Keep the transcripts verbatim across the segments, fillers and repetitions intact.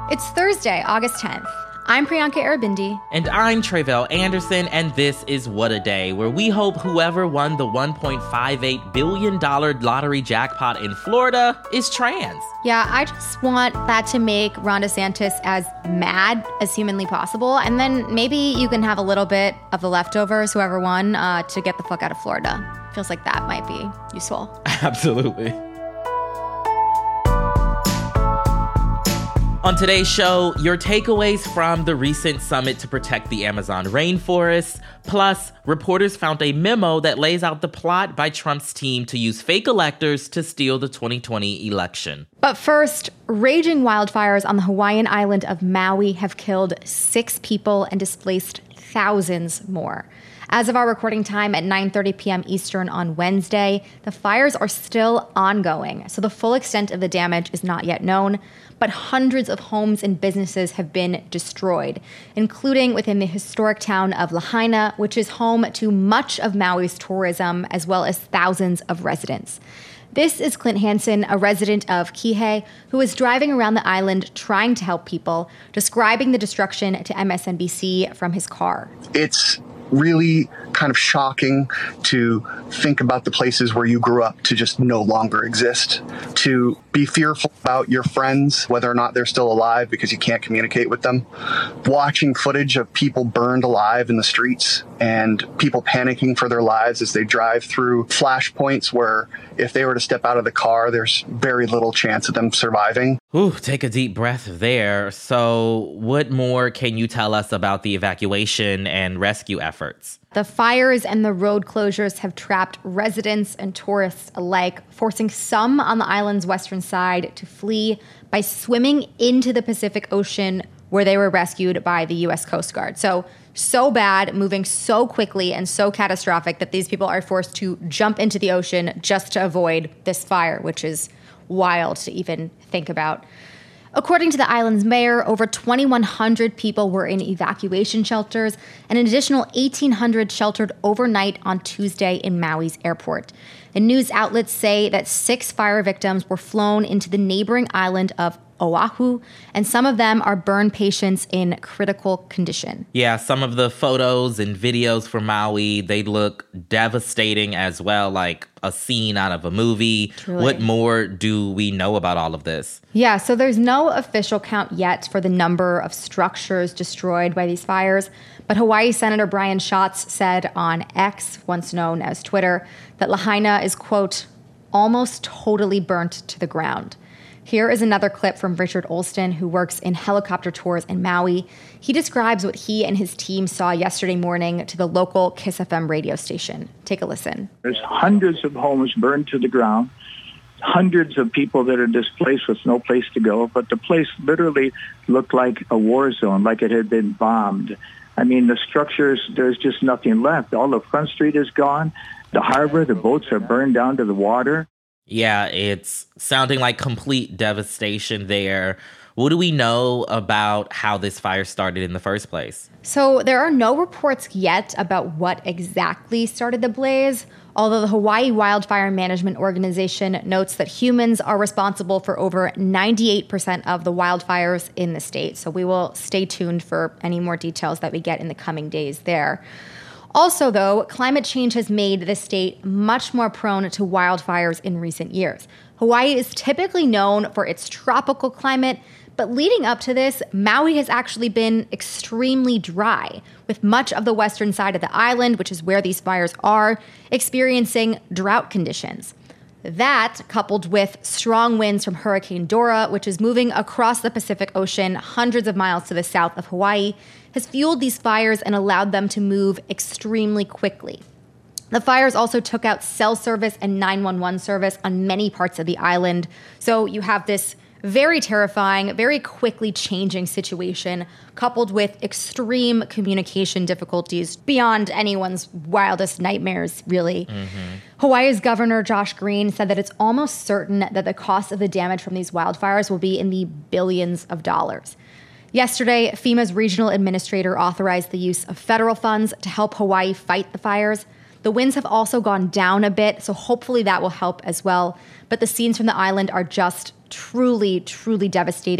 It's Thursday, August tenth. I'm Priyanka Aribindi. And I'm Tre'vell Anderson, and this is What a Day, where we hope whoever won the one point five eight billion dollars lottery jackpot in Florida is trans. Yeah, I just want that to make Ron DeSantis as mad as humanly possible, and then maybe you can have a little bit of the leftovers, whoever won, uh, to get the fuck out of Florida. Feels like that might be useful. Absolutely. On today's show, your takeaways from the recent summit to protect the Amazon rainforest. Plus, reporters found a memo that lays out the plot by Trump's team to use fake electors to steal the twenty twenty election. But first, raging wildfires on the Hawaiian island of Maui have killed six people and displaced thousands more. As of our recording time at nine thirty p.m. Eastern on Wednesday, the fires are still ongoing, so the full extent of the damage is not yet known, but hundreds of homes and businesses have been destroyed, including within the historic town of Lahaina, which is home to much of Maui's tourism, as well as thousands of residents. This is Clint Hansen, a resident of Kihei, who is driving around the island trying to help people, describing the destruction to M S N B C from his car. It's really kind of shocking to think about the places where you grew up to just no longer exist, to be fearful about your friends, whether or not they're still alive because you can't communicate with them, watching footage of people burned alive in the streets and people panicking for their lives as they drive through flashpoints where if they were to step out of the car, there's very little chance of them surviving. Ooh, take a deep breath there. So what more can you tell us about the evacuation and rescue efforts? The fires and the road closures have trapped residents and tourists alike, forcing some on the island's western side to flee by swimming into the Pacific Ocean, where they were rescued by the U S Coast Guard. So, so bad, moving so quickly and so catastrophic that these people are forced to jump into the ocean just to avoid this fire, which is wild to even think about. According to the island's mayor, over twenty-one hundred people were in evacuation shelters, and an additional eighteen hundred sheltered overnight on Tuesday in Maui's airport. The news outlets say that six fire victims were flown into the neighboring island of Oahu, and some of them are burn patients in critical condition. Yeah, some of the photos and videos from Maui, they look devastating as well, like a scene out of a movie. Truly. What more do we know about all of this? Yeah, so there's no official count yet for the number of structures destroyed by these fires, but Hawaii Senator Brian Schatz said on X, once known as Twitter, that Lahaina is, quote, almost totally burnt to the ground. Here is another clip from Richard Olston, who works in helicopter tours in Maui. He describes what he and his team saw yesterday morning to the local Kiss F M radio station. Take a listen. There's hundreds of homes burned to the ground, hundreds of people that are displaced with no place to go, but the place literally looked like a war zone, like it had been bombed. I mean, the structures, there's just nothing left. All of Front Street is gone. The harbor, the boats are burned down to the water. Yeah, it's sounding like complete devastation there. What do we know about how this fire started in the first place? So there are no reports yet about what exactly started the blaze, although the Hawaii Wildfire Management Organization notes that humans are responsible for over ninety-eight percent of the wildfires in the state. So we will stay tuned for any more details that we get in the coming days there. Also, though, climate change has made the state much more prone to wildfires in recent years. Hawaii is typically known for its tropical climate, but leading up to this, Maui has actually been extremely dry, with much of the western side of the island, which is where these fires are, experiencing drought conditions. That, coupled with strong winds from Hurricane Dora, which is moving across the Pacific Ocean hundreds of miles to the south of Hawaii, has fueled these fires and allowed them to move extremely quickly. The fires also took out cell service and nine one one service on many parts of the island. So you have this very terrifying, very quickly changing situation, coupled with extreme communication difficulties beyond anyone's wildest nightmares, really. Mm-hmm. Hawaii's Governor Josh Green said that it's almost certain that the cost of the damage from these wildfires will be in the billions of dollars. Yesterday, FEMA's regional administrator authorized the use of federal funds to help Hawaii fight the fires. The winds have also gone down a bit, so hopefully that will help as well. But the scenes from the island are just truly, truly devastating,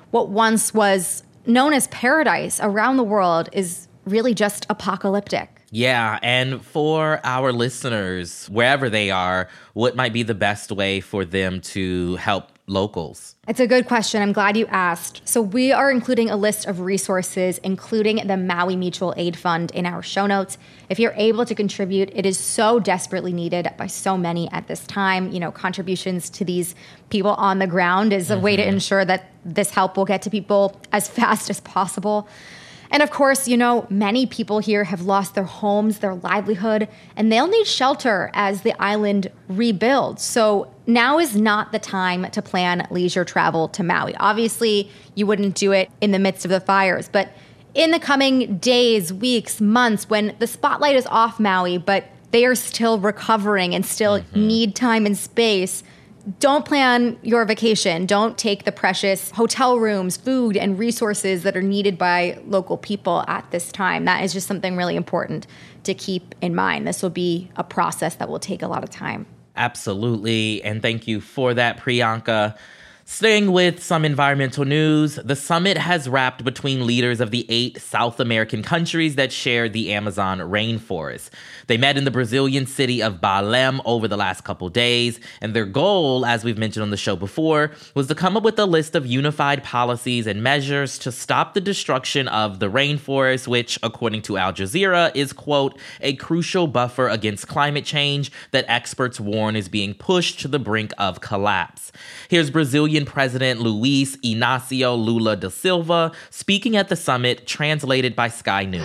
what once was known as paradise around the world is really just apocalyptic. Yeah, and for our listeners, wherever they are, what might be the best way for them to help locals? It's a good question. I'm glad you asked. So we are including a list of resources, including the Maui Mutual Aid Fund, in our show notes. If you're able to contribute, it is so desperately needed by so many at this time. You know, contributions to these people on the ground is a mm-hmm. way to ensure that this help will get to people as fast as possible. And of course, you know, many people here have lost their homes, their livelihood, and they'll need shelter as the island rebuilds. So now is not the time to plan leisure travel to Maui. Obviously, you wouldn't do it in the midst of the fires, but in the coming days, weeks, months, when the spotlight is off Maui, but they are still recovering and still mm-hmm. need time and space, don't plan your vacation. Don't take the precious hotel rooms, food, and resources that are needed by local people at this time. That is just something really important to keep in mind. This will be a process that will take a lot of time. Absolutely. And thank you for that, Priyanka. Staying with some environmental news, the summit has wrapped between leaders of the eight South American countries that share the Amazon rainforest. They met in the Brazilian city of Belém over the last couple days, and their goal, as we've mentioned on the show before, was to come up with a list of unified policies and measures to stop the destruction of the rainforest, which, according to Al Jazeera, is, quote, a crucial buffer against climate change that experts warn is being pushed to the brink of collapse. Here's Brazilian President Luiz Inácio Lula da Silva speaking at the summit, translated by Sky News.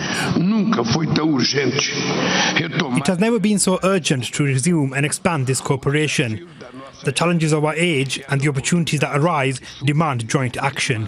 It has never been so urgent to resume and expand this cooperation. The challenges of our age and the opportunities that arise demand joint action.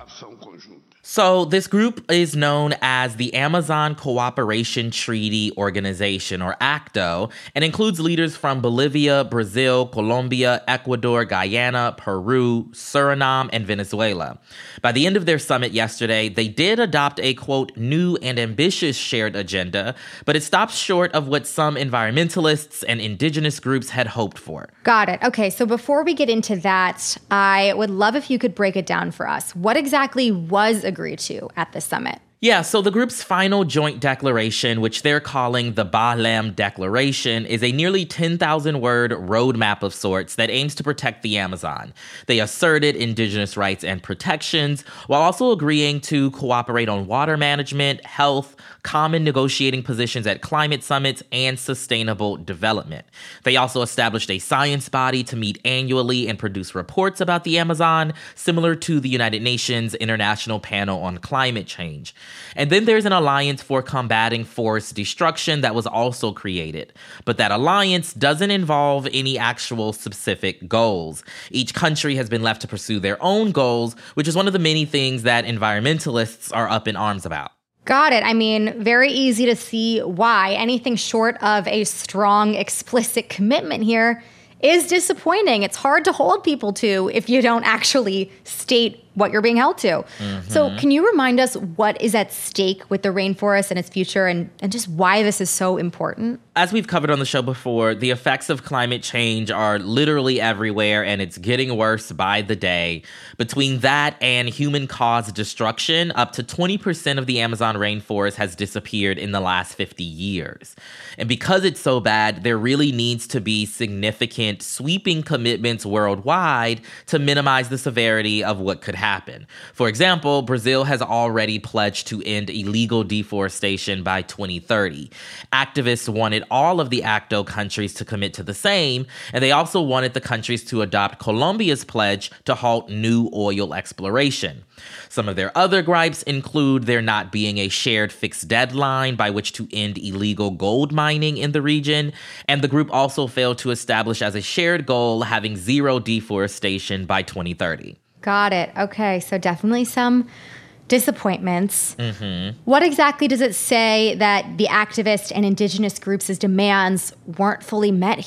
So this group is known as the Amazon Cooperation Treaty Organization, or ACTO, and includes leaders from Bolivia, Brazil, Colombia, Ecuador, Guyana, Peru, Suriname, and Venezuela. By the end of their summit yesterday, they did adopt a, quote, new and ambitious shared agenda, but it stops short of what some environmentalists and indigenous groups had hoped for. Got it. Okay, so before we get into that, I would love if you could break it down for us. What exactly was agreed to at the summit? Yeah, so the group's final joint declaration, which they're calling the Belém Declaration, is a nearly ten thousand word roadmap of sorts that aims to protect the Amazon. They asserted indigenous rights and protections, while also agreeing to cooperate on water management, health, common negotiating positions at climate summits, and sustainable development. They also established a science body to meet annually and produce reports about the Amazon, similar to the United Nations International Panel on Climate Change. And then there's an alliance for combating forest destruction that was also created. But that alliance doesn't involve any actual specific goals. Each country has been left to pursue their own goals, which is one of the many things that environmentalists are up in arms about. Got it. I mean, very easy to see why anything short of a strong, explicit commitment here is disappointing. It's hard to hold people to if you don't actually state what you're being held to. Mm-hmm. So can you remind us what is at stake with the rainforest and its future, and, and just why this is so important? As we've covered on the show before, the effects of climate change are literally everywhere, and it's getting worse by the day. Between that and human-caused destruction, up to twenty percent of the Amazon rainforest has disappeared in the last fifty years. And because it's so bad, there really needs to be significant, sweeping commitments worldwide to minimize the severity of what could happen. Happen. For example, Brazil has already pledged to end illegal deforestation by twenty thirty. Activists wanted all of the ACTO countries to commit to the same, and they also wanted the countries to adopt Colombia's pledge to halt new oil exploration. Some of their other gripes include there not being a shared fixed deadline by which to end illegal gold mining in the region, and the group also failed to establish as a shared goal having zero deforestation by twenty thirty. Got it. Okay, so definitely some disappointments. Mm-hmm. What exactly does it say that the activist and indigenous groups' demands weren't fully met here?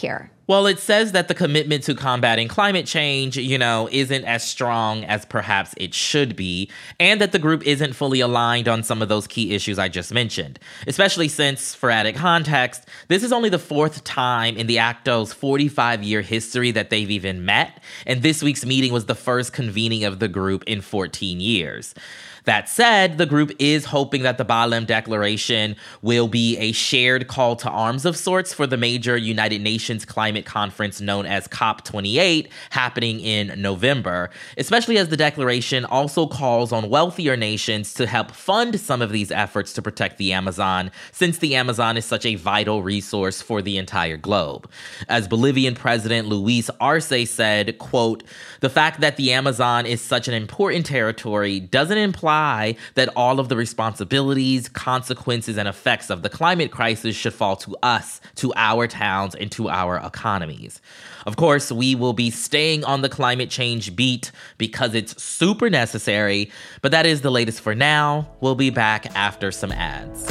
Well, it says that the commitment to combating climate change, you know, isn't as strong as perhaps it should be, and that the group isn't fully aligned on some of those key issues I just mentioned, especially since, for added context, this is only the fourth time in the ACTO's forty-five-year history that they've even met, and this week's meeting was the first convening of the group in fourteen years. That said, the group is hoping that the Balem Declaration will be a shared call to arms of sorts for the major United Nations climate conference known as COP twenty-eight happening in November, especially as the declaration also calls on wealthier nations to help fund some of these efforts to protect the Amazon, since the Amazon is such a vital resource for the entire globe. As Bolivian President Luis Arce said, quote, "The fact that the Amazon is such an important territory doesn't imply that all of the responsibilities, consequences, and effects of the climate crisis should fall to us, to our towns, and to our economies." Of course, we will be staying on the climate change beat because it's super necessary, but that is the latest for now. We'll be back after some ads.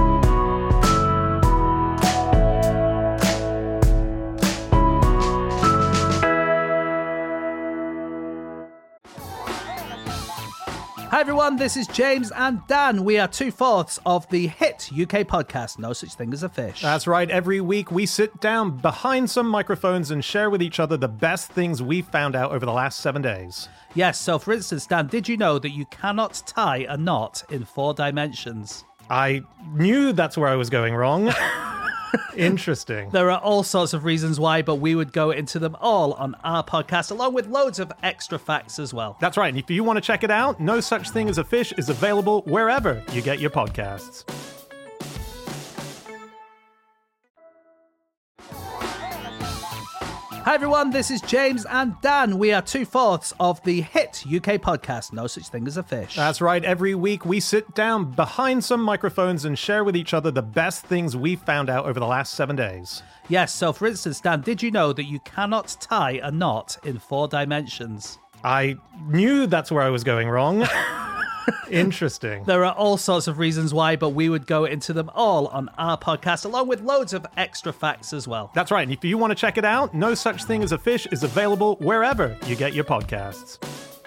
Hi everyone, this is James and Dan. We are two-fourths of the hit U K podcast, No Such Thing as a Fish. That's right. Every week we sit down behind some microphones and share with each other the best things we've found out over the last seven days. Yes, so for instance, Dan, did you know that you cannot tie a knot in four dimensions? I knew that's where I was going wrong. Interesting. There are all sorts of reasons why, but we would go into them all on our podcast, along with loads of extra facts as well. That's right. And if you want to check it out, No Such Thing as a Fish is available wherever you get your podcasts. Hi everyone, this is James and Dan. We are two-fourths of the hit U K podcast, No Such Thing as a Fish. That's right. Every week we sit down behind some microphones and share with each other the best things we've found out over the last seven days. Yes, so for instance, Dan, did you know that you cannot tie a knot in four dimensions? I knew that's where I was going wrong. Interesting. There are all sorts of reasons why, but we would go into them all on our podcast, along with loads of extra facts as well. That's right. And if you want to check it out, No Such Thing as a Fish is available wherever you get your podcasts.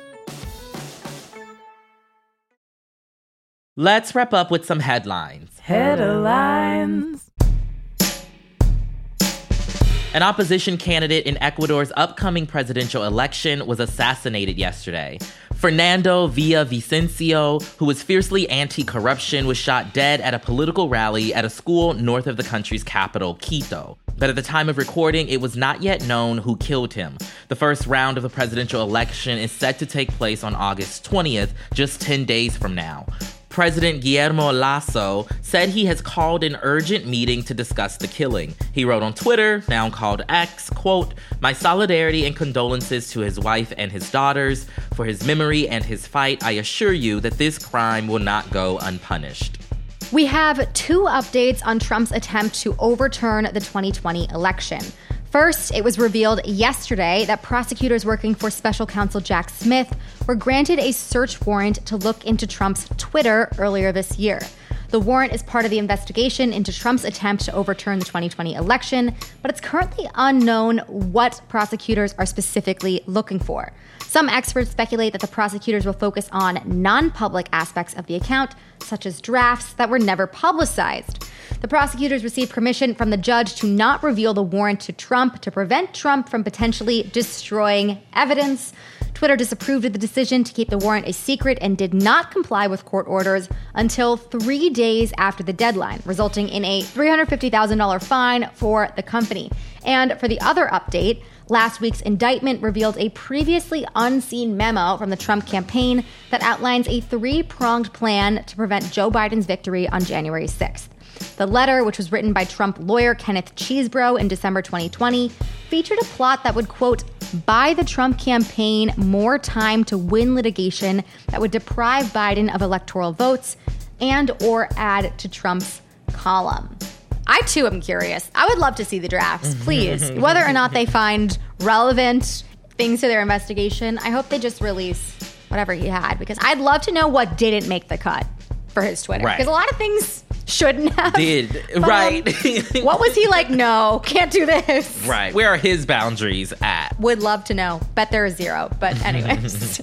Let's wrap up with some headlines. Headlines. An opposition candidate in Ecuador's upcoming presidential election was assassinated yesterday. Fernando Villavicencio, who was fiercely anti-corruption, was shot dead at a political rally at a school north of the country's capital, Quito. But at the time of recording, it was not yet known who killed him. The first round of the presidential election is set to take place on August twentieth, just ten days from now. President Guillermo Lasso said he has called an urgent meeting to discuss the killing. He wrote on Twitter, now called X, quote, "My solidarity and condolences to his wife and his daughters. For his memory and his fight, I assure you that this crime will not go unpunished." We have two updates on Trump's attempt to overturn the twenty twenty election. First, it was revealed yesterday that prosecutors working for special counsel Jack Smith were granted a search warrant to look into Trump's Twitter earlier this year. The warrant is part of the investigation into Trump's attempt to overturn the twenty twenty election, but it's currently unknown what prosecutors are specifically looking for. Some experts speculate that the prosecutors will focus on non-public aspects of the account, such as drafts that were never publicized. The prosecutors received permission from the judge to not reveal the warrant to Trump to prevent Trump from potentially destroying evidence. Twitter disapproved of the decision to keep the warrant a secret and did not comply with court orders until three days after the deadline, resulting in a three hundred fifty thousand dollars fine for the company. And for the other update, last week's indictment revealed a previously unseen memo from the Trump campaign that outlines a three-pronged plan to prevent Joe Biden's victory on January sixth. The letter, which was written by Trump lawyer Kenneth Chesebro in December twenty twenty, featured a plot that would, quote, buy the Trump campaign more time to win litigation that would deprive Biden of electoral votes and or add to Trump's column. I, too, am curious. I would love to see the drafts, please. Whether or not they find relevant things to their investigation, I hope they just release whatever he had, because I'd love to know what didn't make the cut for his Twitter. Right. Because a lot of things shouldn't have. Did, um, right. What was he like? No, can't do this. Right. Where are his boundaries at? Would love to know. Bet there is zero. But anyways.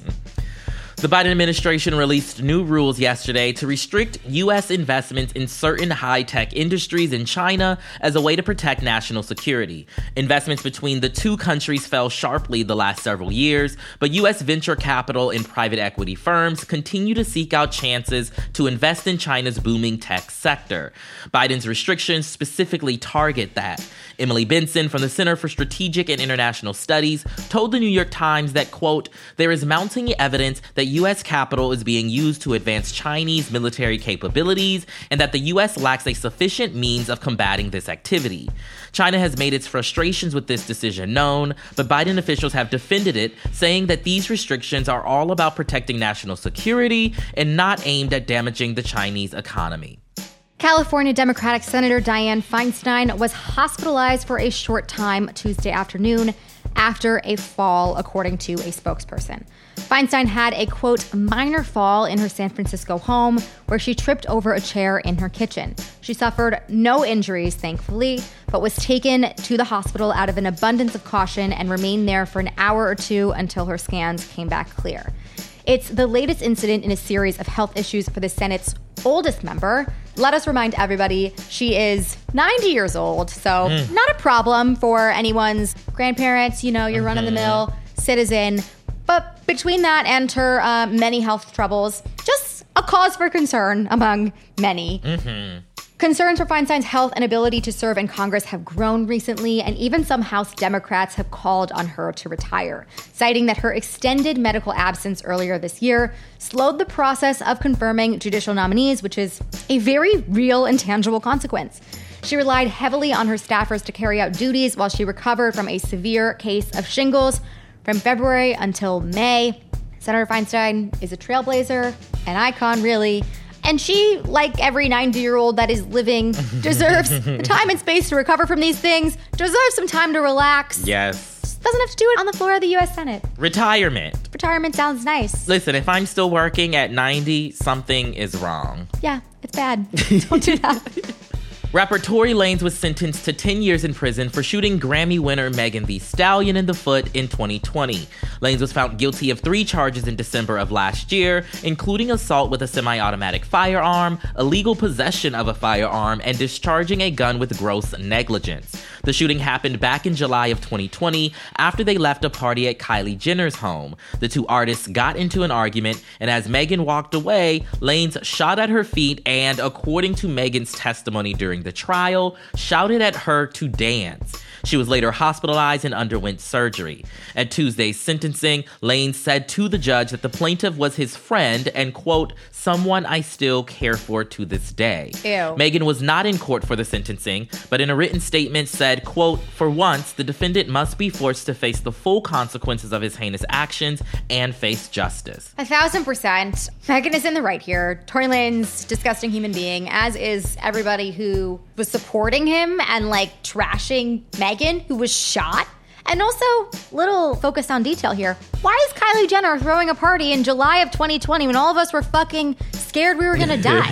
The Biden administration released new rules yesterday to restrict U S investments in certain high-tech industries in China as a way to protect national security. Investments between the two countries fell sharply the last several years, but U S venture capital and private equity firms continue to seek out chances to invest in China's booming tech sector. Biden's restrictions specifically target that. Emily Benson from the Center for Strategic and International Studies told the New York Times that, quote, there is mounting evidence that U S capital is being used to advance Chinese military capabilities and that the U S lacks a sufficient means of combating this activity. China has made its frustrations with this decision known, but Biden officials have defended it, saying that these restrictions are all about protecting national security and not aimed at damaging the Chinese economy. California Democratic Senator Dianne Feinstein was hospitalized for a short time Tuesday afternoon after a fall, according to a spokesperson. Feinstein had a, quote, minor fall in her San Francisco home where she tripped over a chair in her kitchen. She suffered no injuries, thankfully, but was taken to the hospital out of an abundance of caution and remained there for an hour or two until her scans came back clear. It's the latest incident in a series of health issues for the Senate's oldest member. Let us remind everybody, she is ninety years old, so mm. not a problem for anyone's grandparents, you know, your mm-hmm. run-of-the-mill citizen. But between that and her uh, many health troubles, just a cause for concern among many. Mm-hmm. Concerns for Feinstein's health and ability to serve in Congress have grown recently, and even some House Democrats have called on her to retire, citing that her extended medical absence earlier this year slowed the process of confirming judicial nominees, which is a very real and tangible consequence. She relied heavily on her staffers to carry out duties while she recovered from a severe case of shingles from February until May. Senator Feinstein is a trailblazer, an icon, really. And she, like every ninety-year-old that is living, deserves the time and space to recover from these things, deserves some time to relax. Yes. Just doesn't have to do it on the floor of the U S Senate. Retirement. Retirement sounds nice. Listen, if I'm still working at ninety, something is wrong. Yeah, it's bad. Don't do that. Rapper Tory Lanez was sentenced to ten years in prison for shooting Grammy winner Megan Thee Stallion in the foot in twenty twenty. Lanez was found guilty of three charges in December of last year, including assault with a semi-automatic firearm, illegal possession of a firearm, and discharging a gun with gross negligence. The shooting happened back in July of twenty twenty after they left a party at Kylie Jenner's home. The two artists got into an argument, and as Megan walked away, Lanez shot at her feet and, according to Megan's testimony during the trial, shouted at her to dance. She was later hospitalized and underwent surgery. At Tuesday's sentencing, Lanez said to the judge that the plaintiff was his friend and, quote, someone I still care for to this day. Ew. Megan was not in court for the sentencing, but in a written statement said, quote, for once, the defendant must be forced to face the full consequences of his heinous actions and face justice. A thousand percent. Megan is in the right here. Tory Lanez, disgusting human being, as is everybody who was supporting him and like trashing Megan, who was shot. And also, little focus on detail here. Why is Kylie Jenner throwing a party in July of twenty twenty when all of us were fucking scared we were gonna die?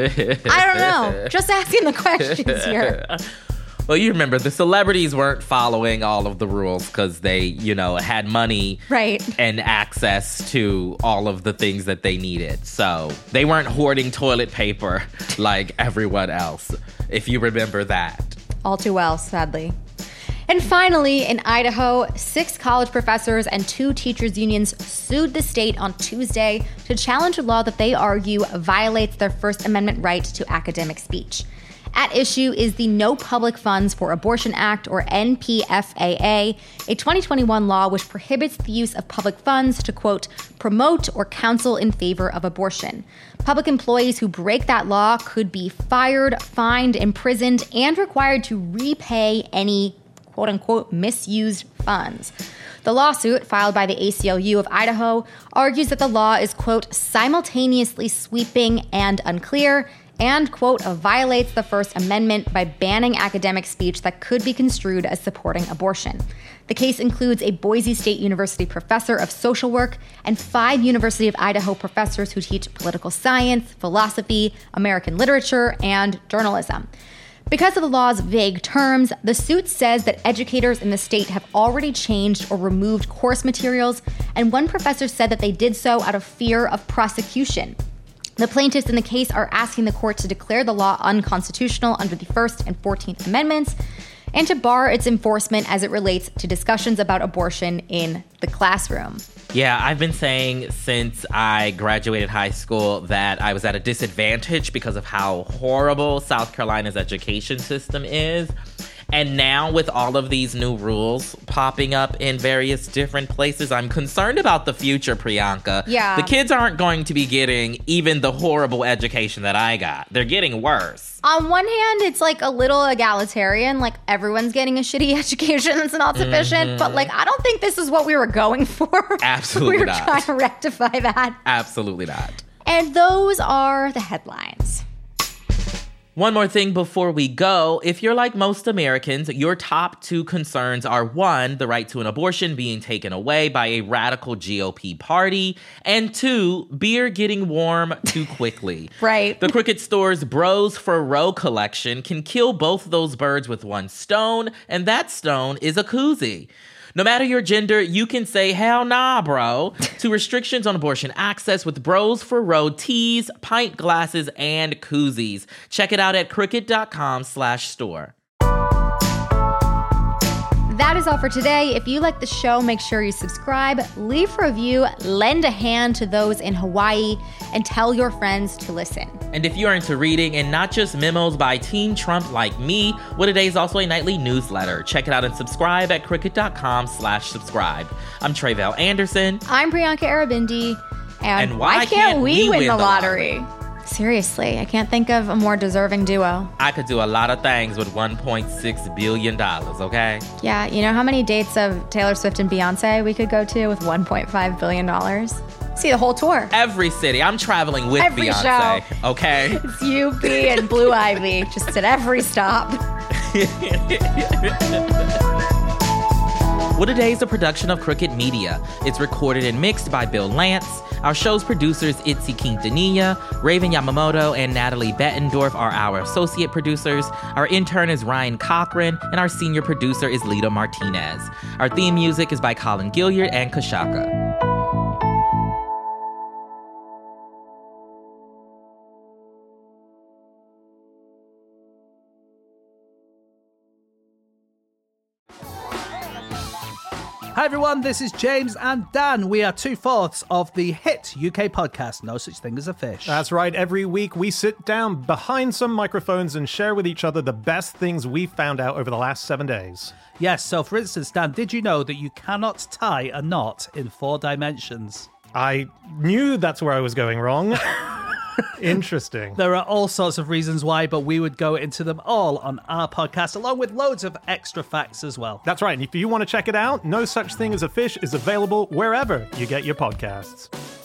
I don't know. Just asking the questions here. Well, you remember, the celebrities weren't following all of the rules because they, you know, had money right. and access to all of the things that they needed. So they weren't hoarding toilet paper like everyone else, if you remember that. All too well, sadly. And finally, in Idaho, six college professors and two teachers' unions sued the state on Tuesday to challenge a law that they argue violates their First Amendment right to academic speech. At issue is the No Public Funds for Abortion Act, or N P F A A, a twenty twenty-one law which prohibits the use of public funds to, quote, promote or counsel in favor of abortion. Public employees who break that law could be fired, fined, imprisoned, and required to repay any, quote unquote, misused funds. The lawsuit, filed by the A C L U of Idaho, argues that the law is, quote, simultaneously sweeping and unclear, and, quote, violates the First Amendment by banning academic speech that could be construed as supporting abortion. The case includes a Boise State University professor of social work and five University of Idaho professors who teach political science, philosophy, American literature, and journalism. Because of the law's vague terms, the suit says that educators in the state have already changed or removed course materials, and one professor said that they did so out of fear of prosecution. The plaintiffs in the case are asking the court to declare the law unconstitutional under the First and fourteenth Amendments and to bar its enforcement as it relates to discussions about abortion in the classroom. Yeah, I've been saying since I graduated high school that I was at a disadvantage because of how horrible South Carolina's education system is. And now with all of these new rules popping up in various different places, I'm concerned about the future, Priyanka. Yeah. The kids aren't going to be getting even the horrible education that I got. They're getting worse. On one hand, it's like a little egalitarian, like everyone's getting a shitty education that's not sufficient, mm-hmm. but like I don't think this is what we were going for. Absolutely we were not. trying to rectify that. Absolutely not. And those are the headlines. One more thing before we go. If you're like most Americans, your top two concerns are one, the right to an abortion being taken away by a radical G O P party, and two, beer getting warm too quickly. Right. The Crooked Store's Bros for Roe collection can kill both those birds with one stone, and that stone is a koozie. No matter your gender, you can say, hell nah, bro, to restrictions on abortion access with Bros for Roe teas, pint glasses, and koozies. Check it out at crooked.com slash store. That is all for today. If you like the show, make sure you subscribe, leave a review, lend a hand to those in Hawaii, and tell your friends to listen. And if you're into reading and not just memos by Team Trump like me, What A Day is also a nightly newsletter. Check it out and subscribe at crooked.com slash subscribe. I'm Tre'vell Anderson. I'm Priyanka Aribindi. And, and why, why can't, can't we, we win, win the lottery? lottery? Seriously, I can't think of a more deserving duo. I could do a lot of things with one point six billion dollars, okay? Yeah, you know how many dates of Taylor Swift and Beyonce we could go to with one point five billion dollars? See the whole tour. Every city. I'm traveling with every Beyonce, show. Okay? It's U P and Blue Ivy, just at every stop. What A Day is a production of Crooked Media. It's recorded and mixed by Bill Lance. Our show's producers, Itzy Quintanilla, Raven Yamamoto, and Natalie Bettendorf are our associate producers. Our intern is Ryan Cochran, and our senior producer is Lito Martinez. Our theme music is by Colin Gilliard and Kashaka. Hi everyone, this is James and Dan. We are two-fourths of the hit U K podcast, No Such Thing as a Fish. That's right. Every week we sit down behind some microphones and share with each other the best things we found out over the last seven days. Yes, so for instance, Dan, did you know that you cannot tie a knot in four dimensions? I knew that's where I was going wrong. Interesting. There are all sorts of reasons why, but we would go into them all on our podcast, along with loads of extra facts as well. That's right. And if you want to check it out, No Such Thing as a Fish is available wherever you get your podcasts.